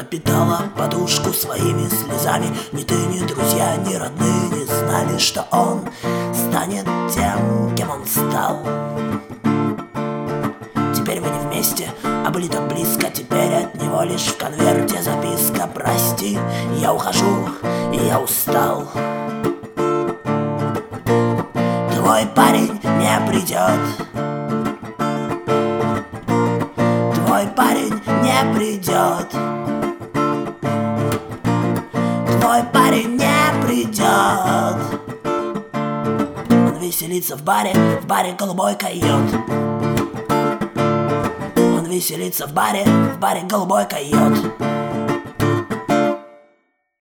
пропитала подушку своими слезами. Ни ты, ни друзья, ни родные не знали, что он станет тем, кем он стал. Теперь вы не вместе, а были так близко. Теперь от него лишь в конверте записка: прости, я ухожу, и я устал. Твой парень не придет. Твой парень не придет. Твой парень не придет. Он веселится в баре голубой койот. Он веселится в баре голубой койот.